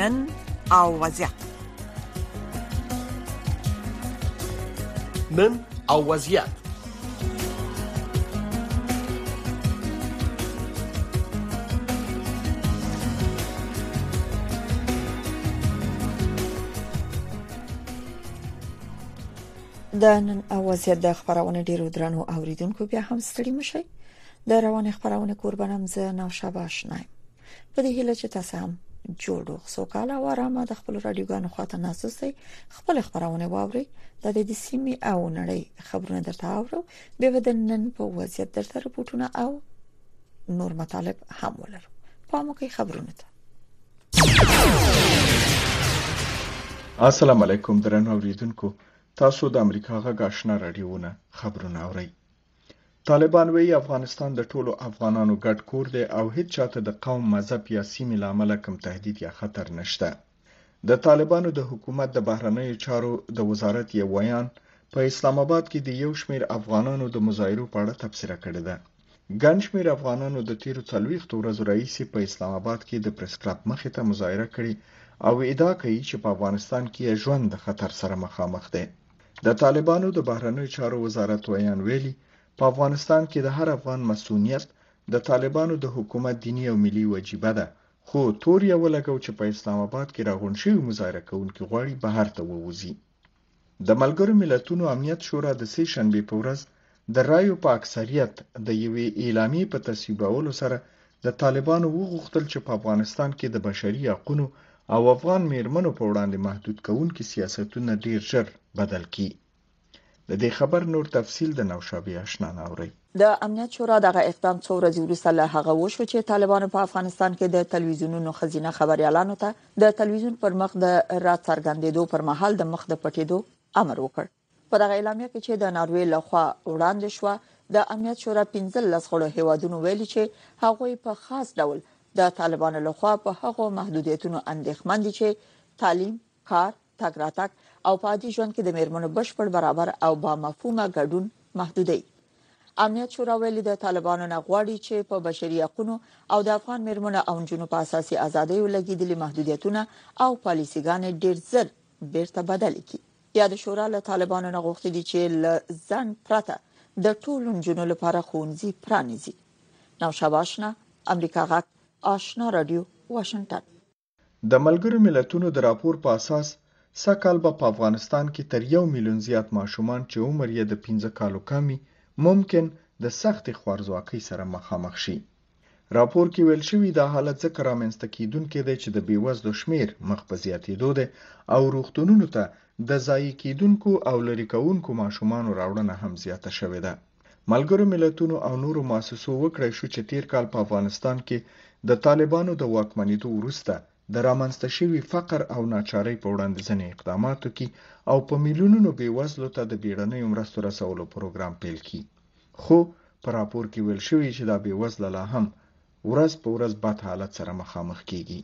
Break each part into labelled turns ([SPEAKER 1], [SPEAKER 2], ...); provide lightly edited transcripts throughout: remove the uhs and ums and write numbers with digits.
[SPEAKER 1] نن او وضعیت.
[SPEAKER 2] نن او وضعیت.
[SPEAKER 3] د نن او وضعیت د خبرونه ډیرو درنو اوریدونکو بیا هم ستړي مشي. د روان خبرونه قربانم زه نوشابه آشنایم. په دې هیله چې تاسو هم جوړو سوکاله او آرامه د خپل رادیوګانو خواته ناسوسي خپل خبرونه واوري د دې سیمې او نړۍ خبرونه درته اورو به ودنن په وضعیت درته رپورټونه او نور مطالب هم ولرو. پامو کې خبرونه ته.
[SPEAKER 4] السلام علیکم درنو اوریدونکو، تاسو د امریکا غږ آشنا رادیوونه خبرونه اورئ. طالبان وایي افغانستان د ټولو افغانانو ګډ کور دی او هیڅ چاته د قوم، مذهب یا سیمې لامل کوم تهدید یا خطر نشته. د طالبانو د حکومت د بهرنیو چارو د وزارت یو ویان په اسلام آباد کې د یو شمېر افغانانو د مظاهرو په اړه تبصره کړې ده. ګڼ شمېر افغانانو د تیرو 40 ورځو راهیسې په اسلام آباد کې د پریس کلب مخې ته مظاهره کړې او ادعا کوي چې په افغانستان کې ژوند د خطر سره مخامخ دی. د طالبانو د بهرنیو چارو وزارت ویان ویلي په افغانستان کې د هر افغان مسؤلیت د طالبانو د حکومت دینی او ملي وجیبه ده، خو تور یې ولګو چې په اسلام آباد کې راغونډ شوي مظاهره کوونکي غواړي بهر ته ووځي. د ملګرو ملتونو امنیت شورا د سې شنبې په ورځ د رایو په اکثریت د یوې اعلامیې په تصویبولو سره د طالبانو وغوښتل چې په افغانستان کې د بشري حقوقو او افغان میرمنو په وړاندې محدود کوونکي سیاستونه ډیر ژر بدل کړي. د دې خبر نور تفصیل د نوشابه آشنا اوري.
[SPEAKER 3] د امنیت شورا دغه اقدام څو ورځې وروسته له هغه وشو چې طالبانو په افغانستان کې د تلویزیونونو خزینه خبريالانو ته د تلویزیون پر مخ د راڅرګندېدو پر مهال د مخ د پټېدو امر وکړ. په دغه اعلامیه کې چې د ناروې لخوا وړاندې شو، د امنیت شورا 15 غړو هیوادونو ویلي چې هغوی په خاص ډول د طالبانو لخوا په هغو محدودیتونو اندېښمن دي چې تعلیم، کار، تګ راتګ او په عادي ژوند کې د میرمنو بشپړ برابر او با مفهومه ګډون محدودي. امنیت شورا ویلي د طالبانو نه غواړي چې په بشري حقوقو او د افغان میرمنو او نجونو په اساسي ازادیو لګیدلي محدودیتونه او پالیسيګانې ډیر زر بیرته بدل کړي. یا د شورا له طالبانو نه غوښتي دي چې له ځان پرته د ټولو نجونو لپاره ښوونځي پرانیزي. نوشابه آشنا، امریکا غږ آشنا رادیو، واشنگټن.
[SPEAKER 4] د ملګرو ملتونو د راپور په اساس سږ به په افغانستان کې تر 1 میلیون زیات ماشومان چې عمر یې د 15 کالو کمی ممکن د سخت خوارځواکۍ سره مخامخ شي. راپور کې ویل شوی دا حالت ځکه رامنځته کیدونکې دی چې د بیوزلو شمیر مخ په زیاتېدو دی او روغتونونو ته د ضایع کیدونکو او لرې کوونکو ماشومانو راوړنه هم زیاته شوې ده. ملګرو ملتونو او نورو مؤسسو وکړی شو چې تیر کال په افغانستان کې د طالبانو د واکمنېدو وروسته د رامنځته شوي فقر او ناچارۍ په وړاندې ځینې اقداماتو کې او په میلیونونو بیوزلو ته د بیړنیو مرستو رسولو پروګرام پیل کړي. خو په راپور کې ویل شوی چې دا بیوزله لا هم ورځ په ورځ بد حالت سره مخامخ کیږي.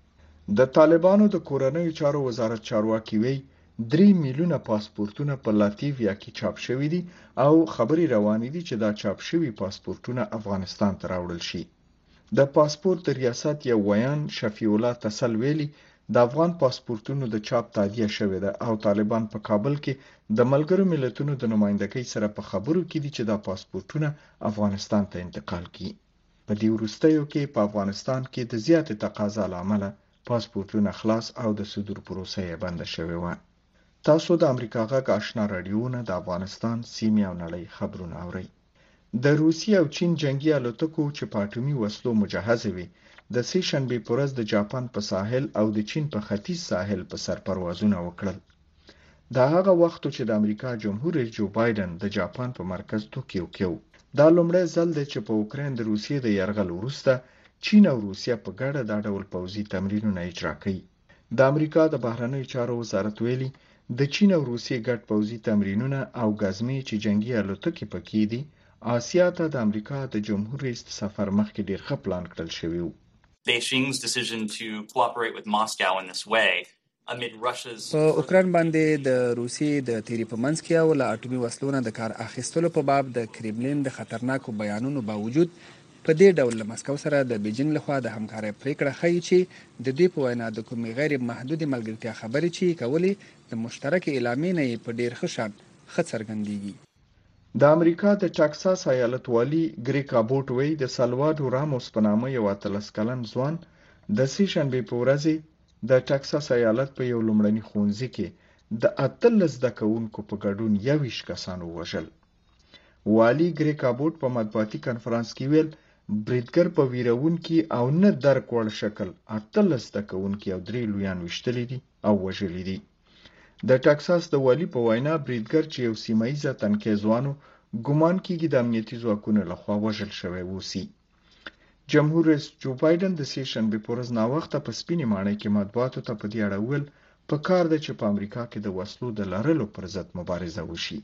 [SPEAKER 4] د طالبانو د کورنیو چارو وزارت چارواکي وایي 3 میلیونه پاسپورتونه په لاتویا کې چاپ شوي دي او خبري روانې دي چې دا چاپ شوي پاسپورتونه افغانستان ته راوړل شي. د پاسپورت د ریاست یو ویان شفیع الله تسل ویلي د افغان پاسپورتونو د چاپ تادیه شوې ده او طالبان په کابل کې د ملګرو ملتونو د نمائندګۍ سره په خبرو کې دي چې دا پاسپورتونه افغانستان ته انتقال کړي. په دې وروستیو کې په افغانستان کې د زیاتې تقاضا لامل پاسپورتونه خلاص او د صدور پروسه یې بند شوې و. تاسو د امریکا غږ آشنا رادیوونه د افغانستان سیمې او نړۍ خبرونه اورئ. د روسیې او چین جنگي الوتکو چې په اټومي وسلو مجهزه وي د سې شنبې په ورځ د جاپان په ساحل او د چین په ختیځ ساحل په سر پروازونه وکړل. دا هغه وخت چې د امریکا جمهور رئیس جو بایدن د جاپان په مرکز توکیو کې و. دا لومړی ځل دی چې په اوکراین د روسیې د یرغل وروسته چین او روسیه په ګډه دا ډول پوځي تمرینونه اجرا کوي. د امریکا د بهرنیو چارو وزارت ویلي د چین او روسیې ګډ پوځي تمرینونه او غزمې چې جنگي الوتکې پکې دي آسیا ته د امریکا د جمهور رئیس سفر مخکې ډیر ښه پلان کړل شوی و.
[SPEAKER 5] Beijing's decision to cooperate with Moscow in this way amid Russia's
[SPEAKER 6] په اوکراین باندې د روسیې د تیری په منځ کې او له اټومي وسلو نه د کار اخیستلو په باب د کرملین د خطرناکو بیانونو باوجود په دې ډول له مسکو سره د بیجینګ لخوا د همکارۍ پریکړه ښیي چې د دوی په وینا د کومې غیر محدودې ملګرتیا خبرې چې کولې د مشترکې اعلامیې نه په ډیر ښه شان ښه څرګندېږي.
[SPEAKER 4] د امریکا د ټکساس ایالت والي ګریګ ابوټ وایي د سالواډو راموس په نامه یو 13 کلن ځوان د سې شنبې په ورځ د ټکساس ایالت په یو لومړني ښوونځي کې د 18 زده کوونکو په ګډون 21 کسان ووژل. والي ګریګ ابوټ په مطبوعاتي کنفرانس کې ویل بریدګر په ویرونکي او نه درک وړ شکل 18 زده کوونکي او 3 لویان وشتلي دي او وژلي دي. د ټکساس د والي په وینا بریدګر چې یو سیمه ییزه تنکي ځوانو ګمان کیږي د امنیتي ځواکونو لخوا وژل شوی وسی. جمهور رئیس جو بایدن د سې شنبې په ورځ ناوخته په سپینې ماڼۍ کې مطبوعاتو ته په دې اړه وویل په کار ده چې په امریکا کې د وسلو د لرلو پر ضد مبارزه وشي.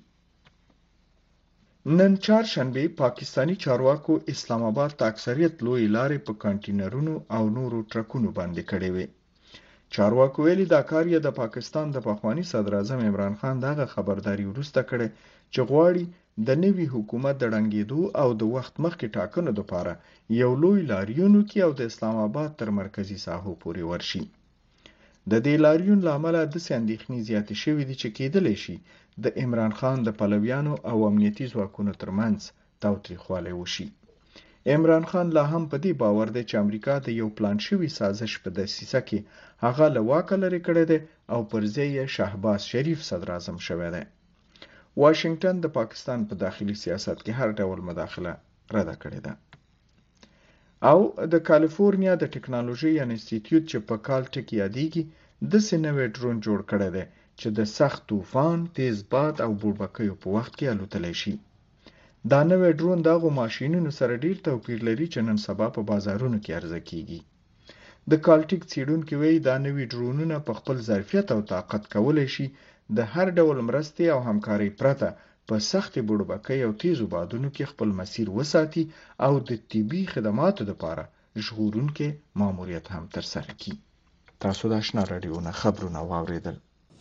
[SPEAKER 4] نن چهارشنبې پاکستانی چارواکو اسلام آباد ته اکثریت لوی لارې په کانټینرونو او نورو ټرکونو باندې کړې وې. چارواکو ویلي دا کار یې د پاکستان د پخوانی صدر اعظم عمران خان دغه خبرداري وروسته کړي چې غواړي د نوي حکومت د ړنګېدو او د وخت مخکې ټاکنو لپاره یو لوی لاریون وکړي او د اسلام آباد تر مرکزي ساحو پورې ورشي. د دې لاریون له امله داسې اندېښنې زیاتې شوې دي چې کېدلی شي د عمران خان د پلویانو او امنیتي ځواکونو ترمنځ تاوتریخوالی وشي. عمران خان لا هم په دې باور دی چې امریکا د یو پلان شوي سازش په دسیسه کې هغه له واکه لرې کړی دی او پر ځای یې شهباز شریف صدر اعظم شوی دی. واشنگټن د پاکستان په داخلي سیاست کې هر ډول مداخله رد کړې ده. او د کالیفورنیا د ټکنالوژي انسټیټیوټ چې په کالټک یادېږي داسې نوی ډرون جوړ کړی دی چې د سخت طوفان، تیز باد او بوړبکیو په وخت کې الوتلی شي. دا نوی ډرون د هغو ماشینونو سره ډیر توپیر لري چې نن سبا په بازارونو کې عرضه کیږي. د کالټک څېړونکي وایي دا نوي ډرونونه په خپل ظرفیت او طاقت کولی شي د هر ډول مرستې او همکارۍ پرته په سختې بوړبکۍ او تیزو بادونو کې خپل مسیر وساتي او د طبي خدماتو لپاره ژغورونکي ماموریت هم ترسره کړي. تاسو د آشنا راډیو نه خبرونه واورېدل.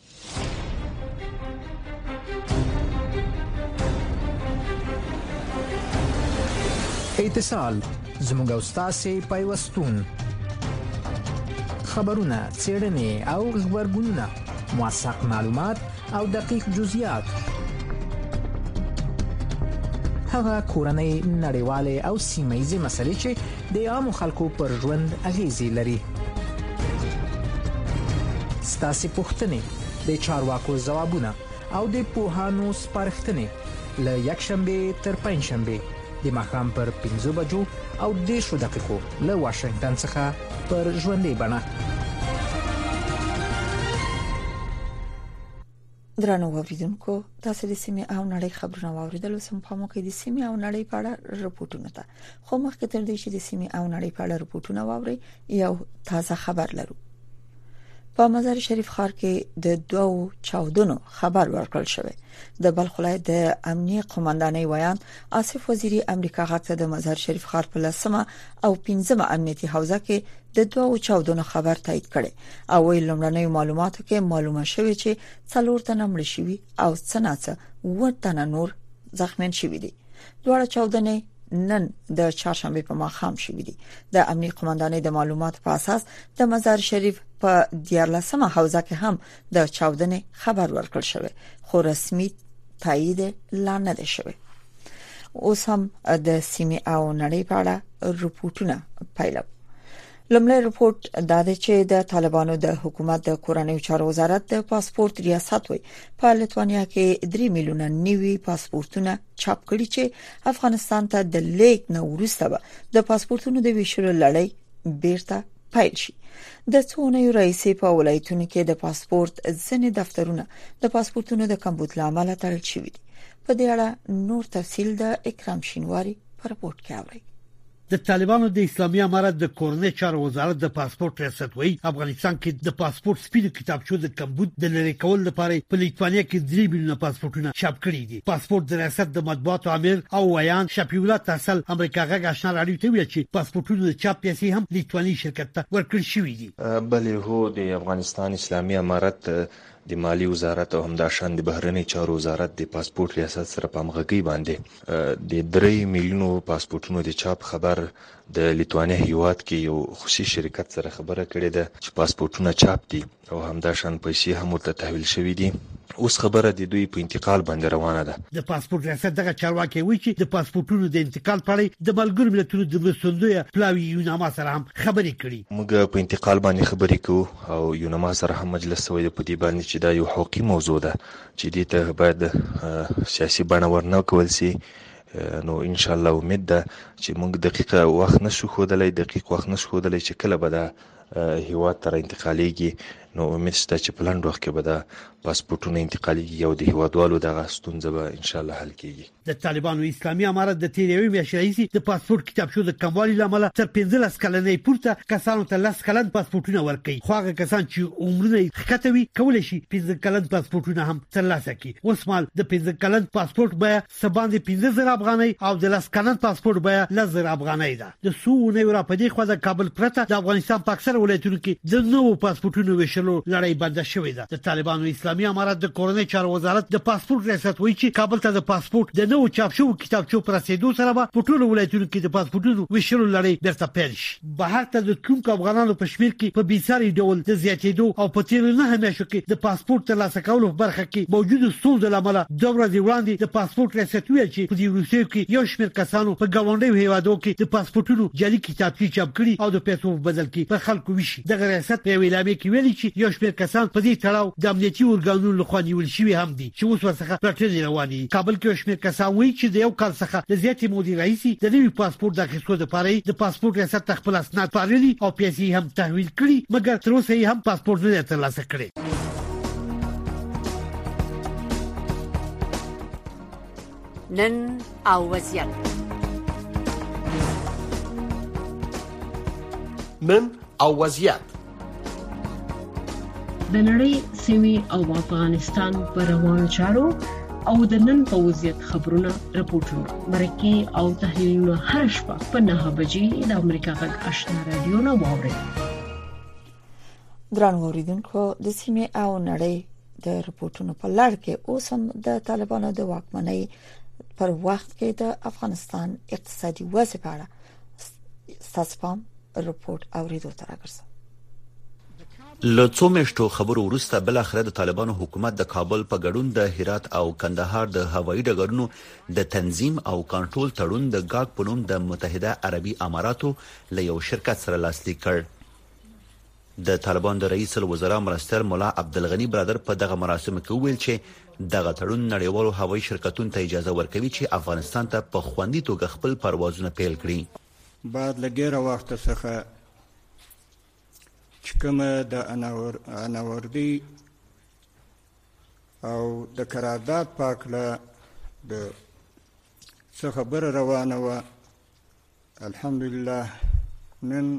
[SPEAKER 1] اتصال زموږ او ستاسې پیوستون، خبرونه، څېړنې او غبرګونونه، موثق معلومات او دقیق جزئیات، هغه کورنۍ، نړیوالې او سیمه ییزې مسلې چې د عامو خلکو پر ژوند اغیزې لري. ستاسې پوښتنې، د چارواکو ځوابونه او د پوهانو سپارښتنې له یکشنبې تر پنجشنبې د ماښام پر 5 بجو او 10 دقیقو له واشنگټن څخه پر ژوندۍ بڼه.
[SPEAKER 3] درنو اوریدونکو، تاسو د سیمې او نړۍ خبرونه واوریدل. اوس هم په موږ د سیمې او نړۍ په اړه رپورټونه ته خو مخکې تر دې چې د سیمې او نړۍ په اړه رپورټونه واوري، یو تازه خبر لرو. په مزار شریف ښار کې د 2 چاودنو خبر ورکړل شوی. د بلخ ولایت د امنیه قومندانۍ ویان آصف وزیری امریکا غاټه د مزار شریف ښار په 10 او 15 امنیتي حوزه کې د 2 چاودنو خبر تایید کړي او ویل لمړنۍ معلوماتو کې معلومه شوې چې 4 تنه مړ شوي او څناڅه 7 تنه نور زخمیان شوي دي. دوه چاودنې نن د چهارشنبه په ماښام شوې دي. د امنیه قومندانۍ د معلوماتو په اساس د مزار شریف په 14مه حوزه کې هم د چاودنې خبر ورکړل شوی، خو رسمي تایید لا نه دی شوی. اوس هم د سیمې او نړۍ په اړه رپورټونه پیلو. لومړی رپورټ دا دی چې د طالبانو د حکومت د کورنیو چارو وزارت د پاسپورت ریاست وي په لټوانیا کې 3 میلیونه نوي پاسپورتونه چاپ کړي چې افغانستان ته د لیک نه وروسته د پاسپورتونو د ویشلو لړۍ بیرته پیل شي. د څونې رئیسې په ولایتونو کې د پاسپورت ځنې دفترونه د پاسپورتونو د کمبود لامل تړل شوي دي. په دې اړه نور تفصیل د اکرام شینواری په رپورت کې اوري.
[SPEAKER 2] د طالبانو د اسلامي امارت د کورنۍ چارو وزارت د پاسپورت ریاست وی افغانستان کې د پاسپورت سپینو کتابچو د کمبود د لری کول لپاره په لیتوانیا کې 3 میلیونه پاسپورتونه چاپ کړي دي. پاسپورت د ریاست د مطبوعاتو امیر او ویان شفیع الله تحصیل امریکا غږ آشنا راډیو ته ویل چې پاسپورتونو د چاپ پیسې هم لیتوانی شرکت ته ورکړل شوې دي.
[SPEAKER 7] بلې هو د افغانستان اسلامي امارت د مالی وزارت او همداشان د بهرنی چارو وزارت د پاسپورت ریاست سره په همغږۍ باندې د 3 میلیونو پاسپورتونو د چاپ خبر د لیتوانیا هیواد کې یو خصوصي شرکت سره خبره کړې ده چې پاسپورتونه چاپ دي او همداشان پیسې هم ورته تحویل شوي دي. اوس خبره د دوی په انتقال باندې روانه ده.
[SPEAKER 2] د پاسپورت ریاست دغه چارواکي وایي چې د پاسپورتونو د انتقال په اړه د ملګرو ملتونو د مرستندوی پلاوی یوناما سره هم خبرې کړي.
[SPEAKER 7] موږ په انتقال باندې خبرې کوو او یوناما سره هم مجلس سوی په دې باندې چې دا یو حقوقي موضوع ده چې دې ته باید سیاسي بڼه ورنه کول سي. نو ان شاء الله امید ده چې موږ دقیقه وخت نشو ښودلی چې کله به دا هیواد ته انتقالیږي. نو امید شته چې په لنډ وخت کې به دا پاسپورتونه انتقالیږي او د هیوادوالو دغه ستونزه به ان شاء الله حل کیږي.
[SPEAKER 2] د طالبانو اسلامي امارت د تیریوي میاشتې راهیسې د پاسپورت کتابچو د کموالي لامل تر 15 کلنې پورته کسانو ته 10 کلن پاسپورتونه ورکړي. خو هغه کسان چې عمرونه ښکته وي کولای شي 15 کلن پاسپورتونه هم ترلاسه کړي. اوس مال د 15 کلن پاسپورت بیه سباندې 15000 افغانۍ او د 10 کلن پاسپورت بیه 10000 افغانۍ ده. د سوونه را پدې خو د کابل پرته د افغانستان په اکثر ولایتونو کې د نوو پاسپورتونو ویشلو لړۍ بنده شوې ده. د طالبانو اسلامي امارت د کورنۍ چارو وزارت د پاسپورت ریاست وایي چې کابل ته د پاسپورت د نوو چاپ شوو کتابچو پر رسیدو سره به په ټولو ولایتونو کې د پاسپورتونو ویشلو لړۍ بیرته پیل شي. بهر ته د کوم افغانانو په شمیر کې په بیساري ډول د زیاتېدو او په تیر نه همیشه کې د پاسپورت ترلاسه کولو په برخه کې موجوده ستونزې لامل د ورځې وړاندې د پاسپورت ریاست ویل چې په دې وروستیو کې یو شمېر کسانو په ګاونډیو هیوادو کې د پاسپورتونو جعلي کتابچې چاپ کړي او د پیسو په بدل کې په خلکو ویشي. دغه ریاست په اعلامیه کې ویلي چې یو شمېر کسان په دې تړاو د امنیتي ارګانونو لخوا نیول شوي هم دي چې اوس ورڅخه پلټنې روانې دي. کابل کې یو شمېر کسان وایي چې د یو کال څخه د زیاتې مودې راهیسې د نوي پاسپورت د اخیستو لپاره د پاسپورت ریاست ته خپل اسناد پارلي او پیسې هم تحویل کړي مګر تر اوسه یې هم پاسپورت نه دی ترلاسه کړی.
[SPEAKER 8] نن او وضعیت
[SPEAKER 9] د نړۍ سیمې او افغانستان پر روانو چارو او د نن په وضعیت خبرونه راپورټونه مرکه او تحلیلونه هر شپه په 9 بجې د امریکا غږ آشنا رادیو نو واوري.
[SPEAKER 3] ګران اوریدونکو د سیمې او نړۍ د راپورټونو په لړ کې اوس هم د طالبانو د واکمنۍ پر وخت کې د افغانستان اقتصادي وضع په اړه ستاسو رپورت اوریدو ته راغورځم.
[SPEAKER 10] له څو میاشتو خبرو وروسته بل اخر د طالبانو حکومت د کابل په ګډون د هرات او کندهار د هوایي ډګرونو د تنظیم او کنټرول تړون د ګاګ په نوم د متحده عربي اماراتو له یو شرکت سره لاسلیک کړ. د طالبان د رئیس الوزرا مرستیال مولا عبدالغنی برادر په دغه مراسمو کې ویل چې دغه تړون نړیوالو هوایي شرکتونو ته اجازه ورکوي چې افغانستان ته په خوندي توګه خپل پروازونه پیل کړي.
[SPEAKER 11] بعد له ډیره وخت څخه چې کومه د اناوردی او د قرارداد پاکله د څه خبره روانه وه، الحمدلله نن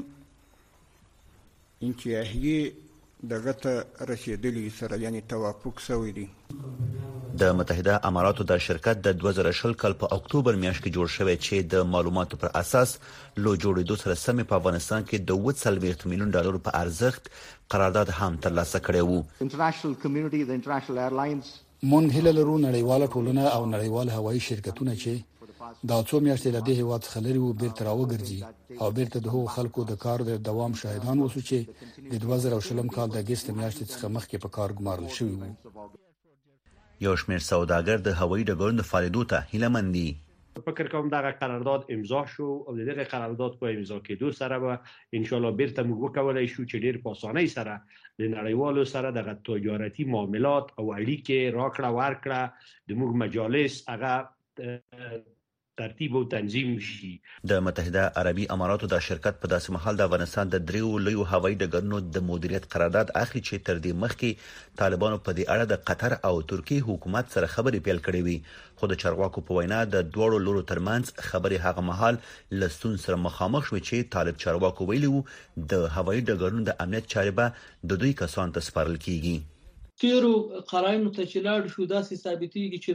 [SPEAKER 11] انتهایی دغه ته رسیدلی سره یعنی توافق شوی دی.
[SPEAKER 10] د متحده اماراتو د شرکت د 2020 کال په اکتوبر میاشت کې جوړ شوی چې د معلوماتو پر اساس لو جوړېدو سره سمې په افغانستان کې د 40 میلیون ډالر په ارزښت قرارداد هم ترلاسه کړی وو.
[SPEAKER 12] انټرنیشنل کمیونټي د انټرنیشنل ایرلاینز
[SPEAKER 13] مونږ هیله لرو نړیواله ټولنه او نړیوال هوایي شرکتونه چې دا څو میاشتې له دې هیواد څخه لري وو بیرته راوګرځي او بیرته د هغو خلکو د کار د دوام شاهدان اوسو چې د 2020 کال د اگست میاشتې څخه مخکې په کار ګمارل شوي وو.
[SPEAKER 10] یو شمېر سوداګر د هوایي ډګرونو د فعالیدو ته هیله مند دي.
[SPEAKER 14] فکر کوم دا قرارداد امضا شو او دغه قرارداد په امضا کېدو سره به ان شاء الله بیرته موږ وکولای شو چې ډیر په اسانۍ سره د نړیوالو سره د تجارتي معاملات او اړیکې راکړه ورکړه د موږ مجالس هغه ترتیب او تنظیم شي.
[SPEAKER 10] د متحده عربي اماراتو د شرکت په داسې محل د افغانستان د دریو لویو هوایي ډګرونو د مدیریت قرارداد اخلي چې تر دې مخکې طالبانو په دې اړه د قطر او ترکیه حکومت سره خبرې پیل کړې وي، خو د چارواکو په وینا د دوړو لورو ترمنځ خبرې هغه مهال لستون سره مخامخ شوې چې طالب چارواکو ویلي وو د هوایي ډګرونو د امنیت چارې به د دوی کسان ته سپارل کیږي.
[SPEAKER 15] تیرو قرائنو ته چې لاړ شو داسې ثابتېږي چې د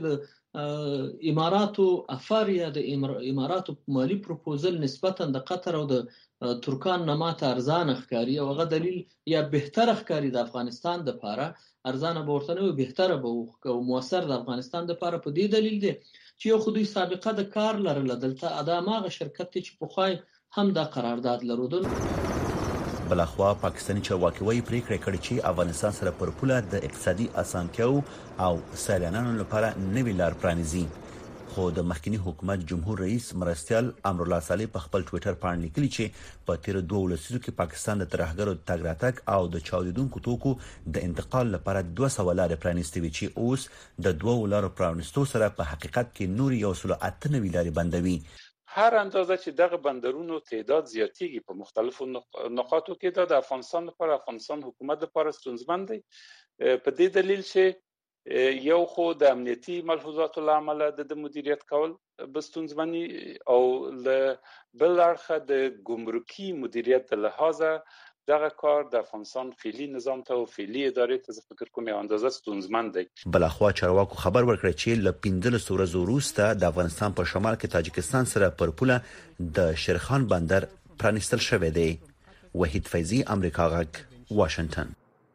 [SPEAKER 15] اماراتو افار یا د اماراتو مالی پروپوزل نسبتا د قطر او د ترکان نه ماته ارزانه ښکاري او هغه دلیل یا بهتره ښکاري د افغانستان د لپاره ارزانه به ورته نه وي بهتره به او موثر د افغانستان د لپاره په دې دلیل دی چې یو خو دوی سابقه د کار لرله دلته ادامه شرکت چې په خوای هم د قرارداد لرودل.
[SPEAKER 10] بلخوا پاکستاني چارواکي وايي پریکړه کړې چې افغانستان سره پر پوله د اقتصادي اسانتیاو او سیلانیانو لپاره نوې لار پرانیزي. خو د مخکنی حکومت جمهور رئیس مرستیال امرالله صالح په خپل ټوئیټر باندې لیکلي چې په تیر 2 لسیزو کې پاکستان د ترهګرو تګ راتګ او د چاودیدونکو توکو د انتقال لپاره 200 لارې پرانیستې وي چې اوس د 2 لارو پرانیستو سره په حقیقت کې نور 198 لارې بندوي.
[SPEAKER 16] هر اندازه چې دغه بندرونو تعداد زیاتیږي په مختلفو نقاطو کې د افغانستان لپاره افغانستان حکومت لپاره ستونزمن دی په دې دلیل چې یو خو د امنیتي ملحوظاتو لامل د مدیریت کول بستونزمنی او بل اړخه د ګمرکي مدیریت د لحاظه دغه کار د افغانستان فعلی نظام ته او فعلی ادارې ته فکر کوم یو اندازه ستونزمن دی.
[SPEAKER 10] بلخوا چارواکو خبر ورکړ چې ل 15 ورځې وروسته د افغانستان په شمال کې تاجکستان سره پر پوله د شیرخان بندر پرانیستل شوی دی. وحید فیضی، امریکا غږ، واشنگټن.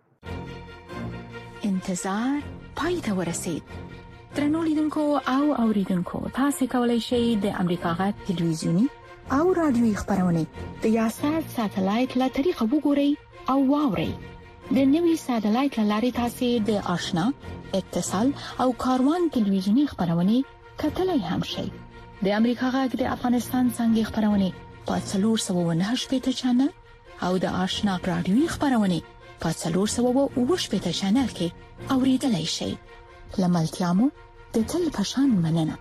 [SPEAKER 17] انتظار پای ته ورسید. درنو لیدونکو او اوریدونکو تاسو کولی شئ د امریکا غږ ټلویزیونی او رادیوي خبرونه د یاشات ساتلایت له طریقه وګورئ او واورئ. د نوي ساتلایت لارې تاسو د آشنا اتصال او کاروان ټلویزیونی خبرونه کتلای هم شئ. د امریکا غږ د افغانستان څنګه خبرونه په 398 چنل او د آشنا رادیوي خبرونه په 398 چنل کې اوریدلای شئ. لملتيامو د تل پشان مننه.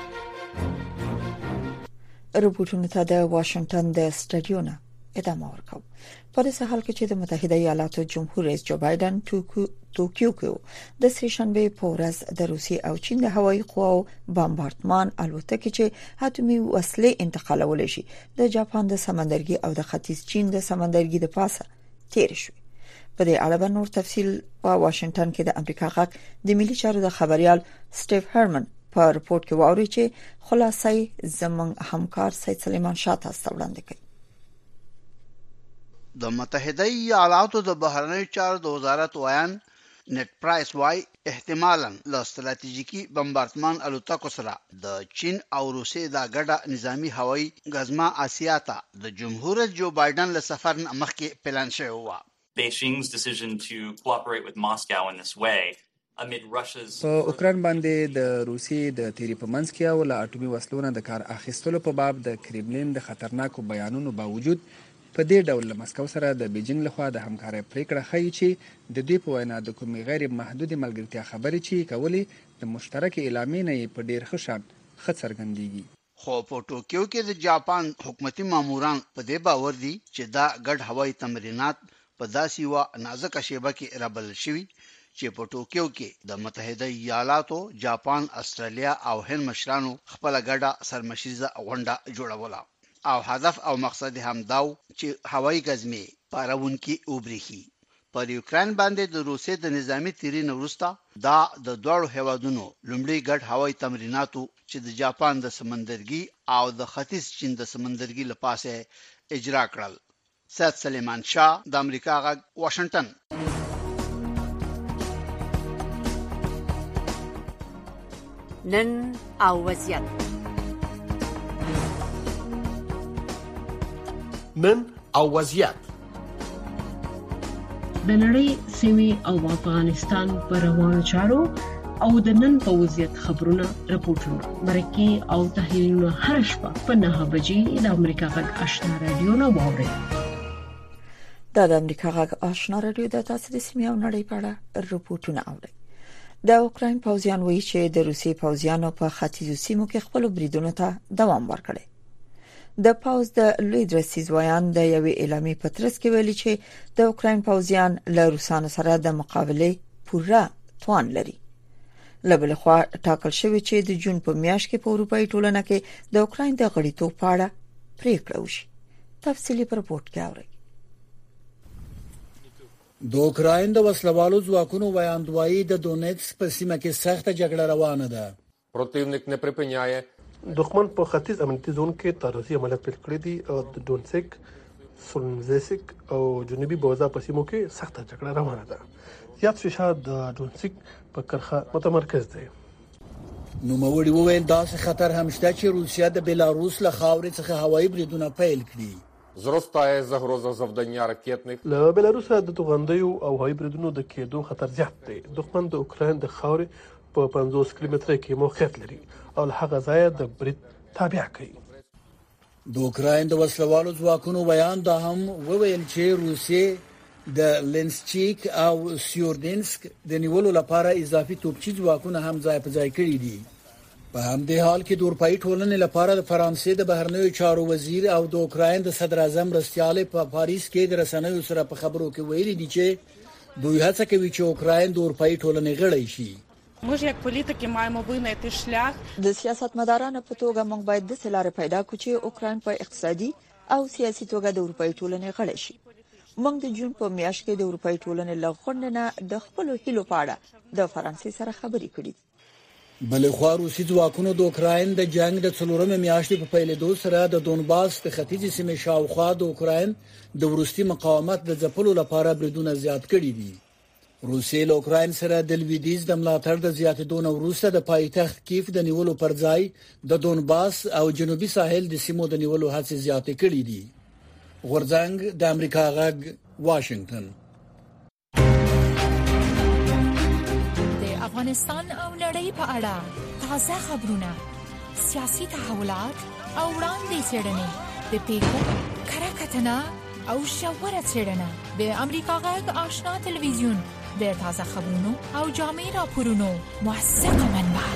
[SPEAKER 3] رپورټونو ته د واشنگټن د سټډیو نه ادامه ورکوم. په دې حال کې چې د متحده ایالاتو جمهور رئیس جو بایدن توکیو کې د سریشنبه په ورځ د روسي او چین د هوایي قواو بمبارډمان الوتکې چې اتومي وسلې انتقالول شي د جاپان د سمندرګي او د ختیځ چین د سمندرګي د پاسه تیر شوی. په دې اړه نور تفصیل په واشنگټن کې د امریکا غږ د ملي چارو د خبريال سټیف هرمن په رپورت کې واوري چې خلاصي زمنګ همکار سید سلیمان شاه تاسو وړاندې کوي.
[SPEAKER 18] د متحده ایالاتو د بهرنیو چارو د وزارت وایان نت پرایس وای احتمالاً له ستراتیژیکي بمبارډمان الوتکو سره د چین او روسیې د ګډه نظامی هوایي غزما آسیا ته د جمهور رئیس جو بایدن له سفر مخکې پلان شوی و.
[SPEAKER 5] Beijing's decision to cooperate with Moscow in this way amid Russia's
[SPEAKER 6] په اوکران باندې د روسیې د تیری په منځ کې او له اټومي وسلو نه د کار اخیستلو په باب د کرملین د خطرناکو بیانونو باوجود په دې ډول له مسکو سره د بیجینګ لخوا د همکارۍ پریکړه ښیي چې د دې په وینا د کومې غیر محدود ملګرتیا خبرې چې کولې د مشترک اعلامیې نه په ډیر ښه شان څرګندېږي.
[SPEAKER 18] خو په ټوکیو کې د جاپان حکومتي ماموران په دې باور دي چې دا ګډ هوایي تمرینات په داسې و نازک شیبه کې رابل شوی چې په ټوکیو کې د متحده ایالاتو، جاپان، استرالیا او هند مشرانو خپل ګډه سرمشریزه غونډه جوړوله او هدف او مقصد هم داو چې هوایي غزمې پارونکي وبريخي. پر یوکران باندې د روسیې د نظامی تیری وروسته دا د دوړو هیوادونو لومړی ګډ هوایي تمریناتو چې د جاپان د سمندرګي او د ختیځ چین د سمندرګي لپاسه اجرا کړل. سید سلیمان شاه د امریکا غږ واشنگټن.
[SPEAKER 8] نن او وضعیت
[SPEAKER 9] د نړۍ سیمې او افغانستان پر روانو چارو او د نن په وضعیت خبرونه راپورټونه مرکه او تحلیلونه هر شپه په 9 بجې د امریکا غږ آشنا رادیو نو واوري.
[SPEAKER 3] د امریکا غږ آشنا رادیو د تاسو د سیمې او نړۍ په اړه راپورټونه اوري. د اوکراین پوځیان وایي چې د روسي پوځیانو په ختیځو سیمو کې خپل بریدونو ته دوام ورکړي. د پوځ د لوی درسیز وایان د یوې اعلامیې په ترڅ کې ویلي چې د اوکراین پوځیان له روسانو سره د مقابله پوره توان لري. لبل خو ټاکل شوی چې د جون په میاشت کې په اروپאי ټولنه کې د اوکراین د غړیتوب په اړه پریکړه وشي. تفصیلی په رپورت کې اورئ.
[SPEAKER 13] د اوکراین د وسلوالو ځواکونو وایاندوایی د دونیتس په سیمه کې سخته جګړه روانه ده.
[SPEAKER 19] Противник не припиняє.
[SPEAKER 20] دښمن په ختیځ امنیتي زون کې تعرضي عملیات پیل کړي دي او د ډونسک، سولنزیسک او جنوبي بوزا په سیمو کې سخته جګړه روانه ده. زیات فشار د ډونسک په کرخه متمرکز دی.
[SPEAKER 21] نوموړي وویل داسې خطر هم شته چې روسیا د بلاروس له خاورې څخه هوایي بریدونه پیل کړي.
[SPEAKER 19] Зростає загроза завдання ракетних.
[SPEAKER 20] له بلاروسه د توغندیو او هوایي بریدونو د کېدو خطر زیات دی. دښمن د اوکراین د خاورې په 50 کیلومتره کې موقعیت لري او له هغه ځایه د برید تابع کوي.
[SPEAKER 21] د اوکراین د وسلوالو ځواکونو بیان دا هم وویل چې روسیې د لنسچیک او سیوردینسک د نیولو لپاره اضافي توپچي ځواکونه هم ځای په ځای کړي دي. په همدې حال کې د اروپאי ټولنې لپاره د فرانسې د بهرنیو چارو وزیر او د اوکراین د صدر اعظم رستیاله په پاریس کې د رسنیو سره په خبرو کې ویلي دي چې دوی هڅه کوي چې اوکراین د اروپאי ټولنې غړی شي.
[SPEAKER 22] موږ یک پولیټیکی مایم وبینې شلاخ
[SPEAKER 3] د سیاستمدارانو په توګه موږ باید د سلاره پیدا کړو چې اوکراین په اقتصادي او سیاسي توګه د اروپאי ټولنې غړی شي. موږ د جون په میاشت کې د اروپאי ټولنې لغونډنه د خپل هیلو په اړه د فرانسې سره خبرې کړې.
[SPEAKER 21] بلخوا روسي ځواکونو د اوکراین د جنگ د څلورمې میاشتې په پیلېدو سره د دونباس د ختیځې سیمې شاوخوا د اوکراین د وروستي مقاومت د ځپلو لپاره بریدونه زیات کړي دي. روسیې له اوکراین سره د لویدیځ د ملاتړ د زیاتېدو نه وروسته د پایتخت کیف د نیولو پر ځای د دونباس او جنوبي ساحل د سیمو د نیولو هڅې زیاتې کړې دي. غورځنګ د امریکا غږ واشنگټن.
[SPEAKER 17] افغانستان او نړۍ په اړه تازه خبرونه، سیاسي تحولات او وړاندې څېړنې د پیښو کره کتنه او ژوره څېړنه د امریکا غږ آشنا تلویزیون د تازه خبرونو او جامع راپورونو موثقه منبع.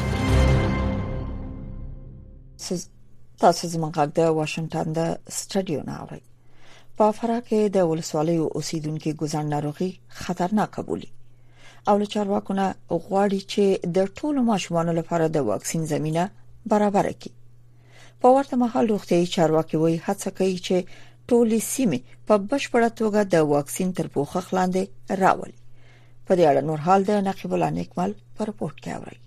[SPEAKER 3] تاسو زموږ غږ د واشنگټن د سټډیو نه اورئ. په فراه کې د ولسوالیو اوسیدونکو ګوزن ناروغي خطرناک بولي او له چارواکو نه غواړي چې د ټولو ماشومانو لپاره د واکسین زمينه برابر کړي. په ورته مهال روغتيایي چارواکي وایي هڅه کوي چې ټولې سیمې په بشپړه توګه د واکسین تر پوښښ لاندې راولي. په دې اړه نور حال د نقیب الله نیکمل په رپورت کې اوري.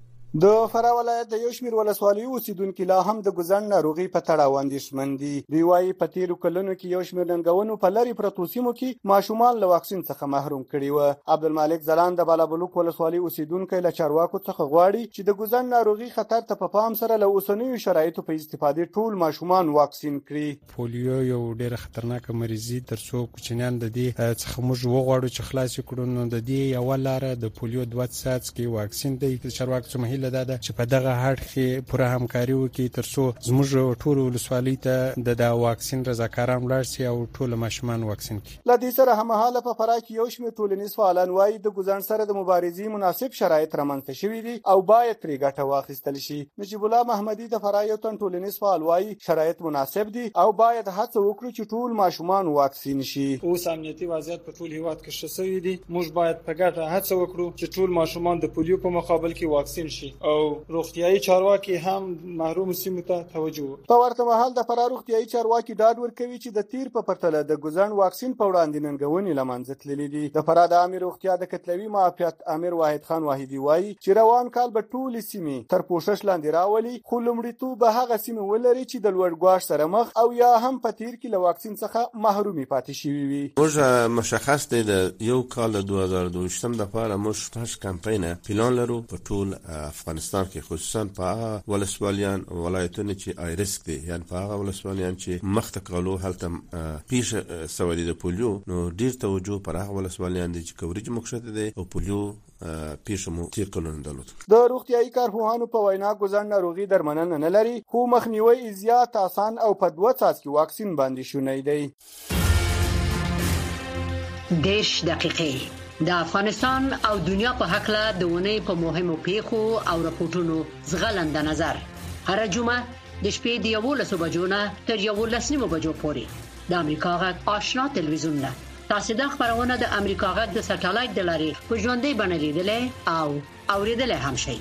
[SPEAKER 23] د فراه ولایت د یو شمېر ولسوالیو اوسیدونکو لا هم د ګوزن ناروغي په تړاو اندېښمن دي. دوی وايي په تیرو کلونو کې یو شمېر ننګونو په لری پرتو سیمو کې ماشومان له واکسین څخه محروم کړي و. عبدالمالک زلان د بالابلوک ولسوالۍ اوسیدونکو له چارواکو څخه غواړي چې د ګوزن ناروغي خطر ته په پام سره له اوسنیو شرایطو په استفادې ټول ماشومان واکسین کړي.
[SPEAKER 24] پولیو یو ډېر خطرناک مریضي ترڅو کوچنیان د دې څخه موږ وغواړو چې خلاص کړو. نو د دې یو لاره د پولیو 2 ساعت کې واکسین دی. چارواکو څخه مهیله ده چې په دغه هټ کې پوره همکاري وکړي ترڅو زموږ ټول ولسوالۍ ته د واکسین رضاکاران ولاړ شي او ټول ماشومان واکسین کړي.
[SPEAKER 23] له دې سره هممهاله په فراه کې یو شمېر ټولنیز فعالان وايي د ګوزن سره د مبارزې مناسب شرایط رامنځته شوي دي او باید ترې ګټه واخیستل شي. نجیب الله محمدي د فراه یو تن ټولنیز فعال وايي شرایط مناسب دي او باید هڅه وکړو چې ټول ماشومان واکسین شي.
[SPEAKER 25] اوس امنیتي وضعیت په ټول هیواد کې ښه شوی دی. موږ باید په ګډه هڅه وکړو چې ټول ماشومان د پولیو په مقابل کې واکسین شي او روغتيایي چارواکي هم محروم سیمو ته توجه.
[SPEAKER 23] په ورته مهال د فراه روغتيایي چارواکي ډاډ ورکوي چې د تیر په پرتله د ګوزن واکسین په وړاندې ننګونې لمنځه تللې دي. د فراه د عامه روغتیا د کتلوي معافیت امیر واحد خان واحدي وایي چې روان کال به ټول سیمې تر پوښښ لاندې راولي، خو لومړیتوب به هغه سیمې ولري چې د لوړ ګواښ سره مخ او یا هم په تیر کې له واکسین څخه محرومي پاتې شوي وي.
[SPEAKER 26] موږ مشخص دی د یو کال 2022 لپاره موږ تاسو کمپاین پلان لرو په ټول افغانستان کې، خصوصا په هغه ولسوالیان ولایتونه چې آیرسک دي، یعنی په هغه ولسوالیان چې مخته کالو هلته پیښه سوالي د پولیو، نو ډیر توجه پر هغه ولسوالیان دي چې کوریج مخشته دي او پولیو پیښه مو تیر کلونه درلود.
[SPEAKER 23] د روغتيایي کارپوهانو په وینا ګوزن ناروغي درملنه نه لري، خو مخنیوي زیات آسان او په 2 څاڅکي واکسین باندې شونی دی.
[SPEAKER 8] دیش دقیقې د افغانستان او دنیا په حق له دونې په مهمو پیښو او راپورټونو زغلنده نظر هر جمعه د شپې د 11 بجو نه تر 11 بجو پورې د امریکا غږ آشنا تلویزیون نه تاسو د خبرونه د امریکا غږ د سټلایټ د لارې په ژوندۍ بڼه لیدلې او اوریدلې هم شئ.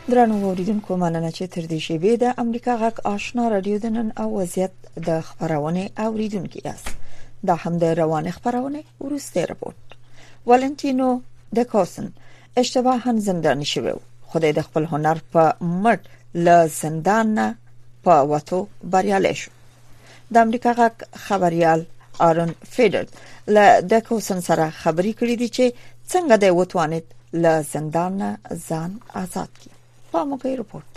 [SPEAKER 3] درنو اوریدونکو مننه چې تر دې شیبې د امریکا غږ آشنا رادیو د نن او وضعیت د خبرونه اوریدونکو یاست. دا هم د روانه خبرونه ورسته رپورت. والنتینو د کوسن اشتباهاً زنداني شوی، خدای د خپل هنر په مټ له زندان په وته بریالی شو. د امریکا غږ خبريال آرون فیډر له د کوسن سره خبري کړې دي چې څنګه د وتوانید له زندان ځان آزاد کړي. په موږ رپورت.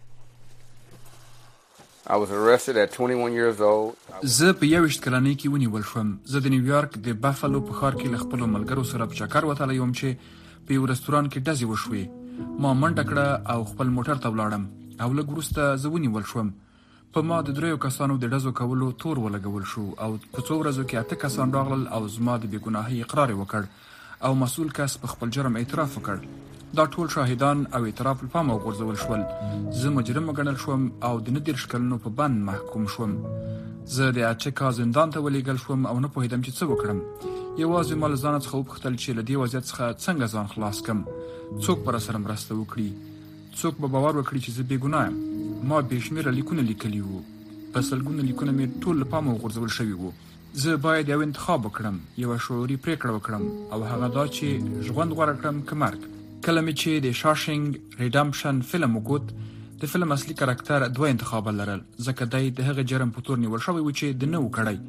[SPEAKER 1] I was arrested at 21 years old.
[SPEAKER 2] زه په 21 کلنۍ کې ونیول شوم. زه د نیویارک د بافالو په ښار کې له خپل ملګرو سره په چکر وتلی یم چې په یو رستوران کې ډزې وشوې. ما منډه کړه او خپل موټر ته ولاړم او لږ وروسته زه ونیول شوم. په ما د 3 کسانو د ډزو کولو تور ولګول شو او په څو ورځو کې 8 کسان راغلل او زما د بېګناهۍ اقرار وکړ او مسؤل کس په خپل جرم اعتراف وکړ. دا ټول شاهدان او اعتراف په ما وګرځول شول. زه مجرم ګڼل شوم او د 19 کلونو په بند محکوم شوم. زه د اچکا زندان ته ولېږل شوم او نه پوهیدم چې څه وکړم. یوازې ما له ځان څخه وپوښتل چې له دې وضعیت څخه څنګه ځان خلاص کم. څوک پر سره مرسته وکړي؟ څوک به باور وکړي چې زه بېګناه یم؟ ما بېشمیره لیکونه لیکلي وو. په سلګونه لیکونه مې ټول له پامه وغورځول شوي وو. زه باید یو انتخاب وکړم، یو شعوري پریکړه وکړم او هغه دا چې ژوند غوره کړم که مرګ. کله مې چې د شاشنګ ریډمپشن فلم وګوت، د فلم اصلي کرکټر 2 انتخابه لرل، ځکه دی د هغه جرم په تور نیول شوی و چې د نه و کړی،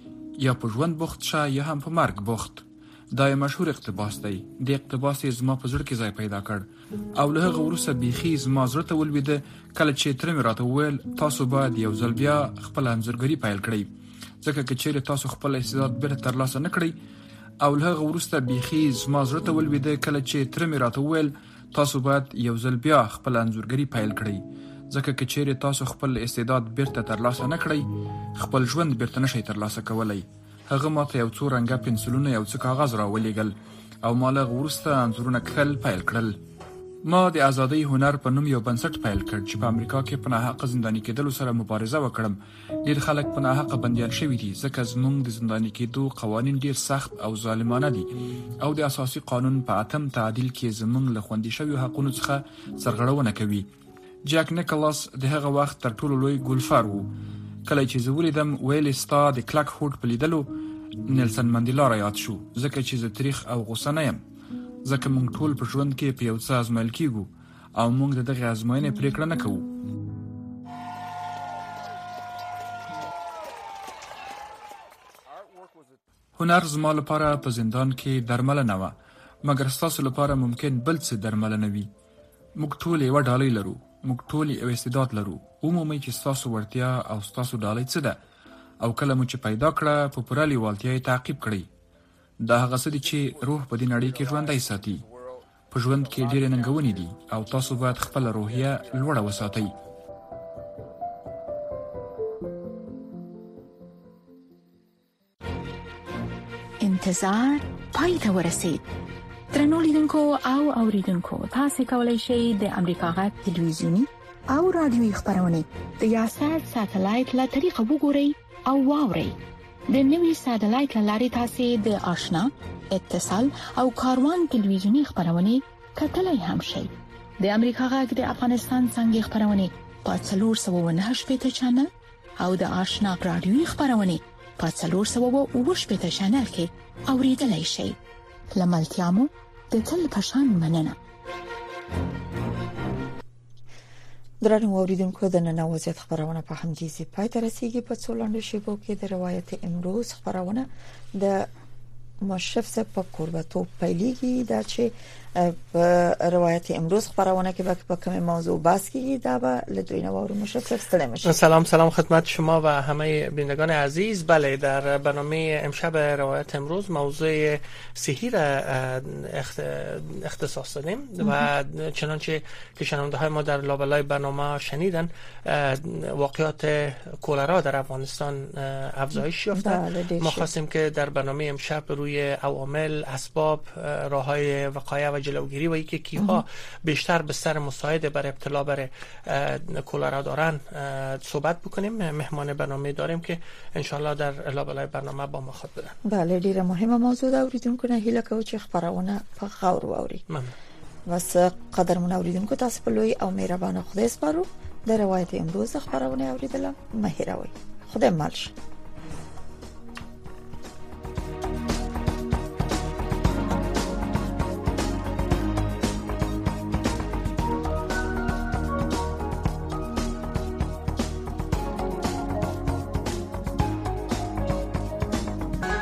[SPEAKER 2] یا په ژوند بوخت شه یا هم په مرګ بوخت. دا یو مشهور اقتباس دی. د اقتباس زما په زړه کې ځای پیدا کړ او له هغه وروسته بیخي زما زړه ته ولوېده کله چې تره مې راته وویل تاسو باید یو ځل بیا خپل انځورګري پیل کړئ، ځکه که چیرې تاسو خپل استعداد بیرته ترلاسه نه کړئ. او له هغه وروسته بیخي زما زړه ته ولوېده کله چې تره مې راته وویل تاسو باید یو ځل بیا خپل انځورګري پیل کړئ، ځکه که چیرې تاسو خپل استعداد بیرته ترلاسه نه کړئ خپل ژوند بیرته نشئ ترلاسه کولی. هغه ماته یو څو رنګه پنسلونه یو څه کاغذ راولېږل او ما له وروسته انځورونه کښل پیل کړل. ما د ازادۍ هنر په نوم یو بنسټ پیل کړ چې په امریکا کې په ناحقه زنداني کېدلو سره مبارزه وکړم. ډېر خلک په ناحقه بندیان شوي دي ځکه زموږ د زنداني کېدو قوانین ډېر سخت او ظالمانه دي او د اساسي قانون په 8م تعدیل کې زموږ له خوندي شویو حقونو څخه سرغړونه کوي. جک نیکلاس د هغه وخت تر ټولو لوی ګولفر و. کله چې زه ولیدم ویل ستا د کلک هوډ په لیدلو نیلسن منډیلا را یاد شو، ځکه چې زه تاریخ او غوسه نه یم، ځکه موږ ټول په ژوند کې په یو څه ازمایل کیږو او موږ د دغه ازموینې پریکړه نه کوو. هنر زما لپاره په زندان کې درملنه وه، مګر ستاسو لپاره ممکن بل څه درملنه وي. موږ ټول یوه ډالۍ لرو، موږ ټول یو استعداد لرو. ومومئ چې ستاسو وړتیا او ستاسو ډالۍ څه ده او کله مو چې پیدا کړه په پوره لیوالتیا یې تعقیب کړئ. دا هغه څه دي چې روح په دې نړۍ کې ژوندی ساتي. په ژوند کې ډېرې ننګونې دي او تاسو باید خپله روحیه لوړه وساتئ.
[SPEAKER 17] انتظار پای ته ورسید. درنو لیدونکو او اوریدونکو، تاسو کولی شئ د امریکا غږ تلویزیونی او رادیوي خبرونه د یاشر ساتلایت له طریقه وګورئ او واورئ. د نوي ساتلایت لارې تاسو د آشنا، اتصال او کاروان تلویزیونی خبرونه کتلای هم شئ. د امریکا غږ د افغانستان څنګه خبرونه په 498 چینل او د آشنا رادیوي خبرونه په 408 چینل کې اوریدلای شئ. لملتيامو د تل پشان مننه.
[SPEAKER 3] درنو اوریدونکو، د نن وضعیت خبرونه په همدې ځای پای ته رسیدي. په څولندو شیبو کې د روایت امروز خبرونه د مشرف صاحب په قربتو پیلېږي. دا چې په روایت امروز خبرونه کې به کوم موضوع بحث کیږي دا به لدوی نوار مشرف صاحب ستړي مشه.
[SPEAKER 4] سلام خدمت شما و همه بینندگان عزیز. بله، در برنامه امشب روایت امروز موضوع صحی را اختصاص دادیم و چنانچه که شنونده های ما در لابلای برنامه شنیدن واقعات کولرا در افغانستان افزایش یافته. ما خواستیم که در برنامه امشب روی عوامل، اسباب، راههای وقایع و جلوگیری و اینکه کیها بیشتر بستر مساعد بر ابتلا بر کولرا دارن صحبت بکنیم. مهمان برنامه داریم که انشالله در لابلای برنامه با ما خود بدن.
[SPEAKER 3] بله، ډیره مهمه موضوع ده. اوریدونکو نه هیله کوم چې خبرونه په خاور واوري. وس قدر منوریدونکو تاسو په لوی او مهربانه خدای سپارو. د روایت امروز خبرونه اوریدله مهیروي. خدای مالش.